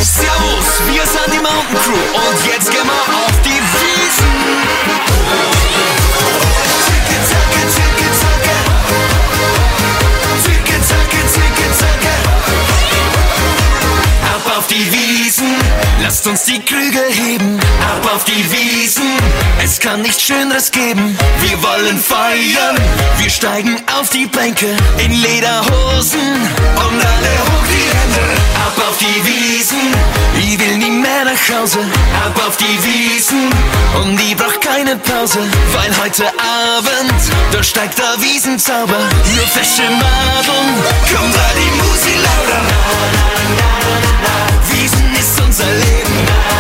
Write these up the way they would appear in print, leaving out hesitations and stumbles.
Servus, wir sind die Mountain Crew und jetzt gehen wir auf die Wiesn. Zicke-Zacke, Zicke-Zacke. Zicke-Zacke, Zicke-Zacke. Ab auf die Wiesn, lasst uns die Krüge heben. Ab auf die Wiesn, es kann nichts Schöneres geben. Wir wollen feiern, wir steigen auf die Bänke in Lederhosen und alle hoch die Hände. Ab auf die Wiesn, ich will nie mehr nach Hause. Ab auf die Wiesn und ich brauch keine Pause, weil heute Abend, da steigt der Wiesenzauber. Nur fesche Madeln, kommt da die Musik lauter. Wiesn ist unser Leben.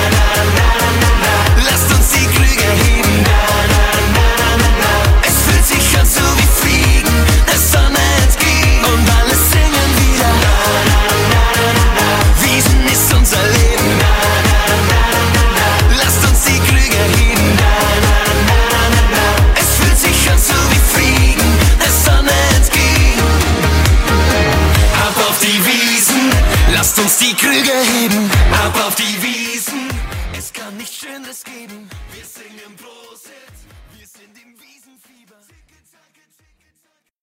Lasst uns die Krüge heben. Es fühlt sich an so wie Fliegen, der Sonne entgegen und alle singen wieder. Wiesn ist unser Leben. Lasst uns die Krüge heben. Es fühlt sich an so wie Fliegen, der Sonne entgegen. Ab auf die Wiesn, lasst uns die Krüge heben. Ab auf die Wiesn, es kann nichts Schöneres geben. Wir singen Prosit.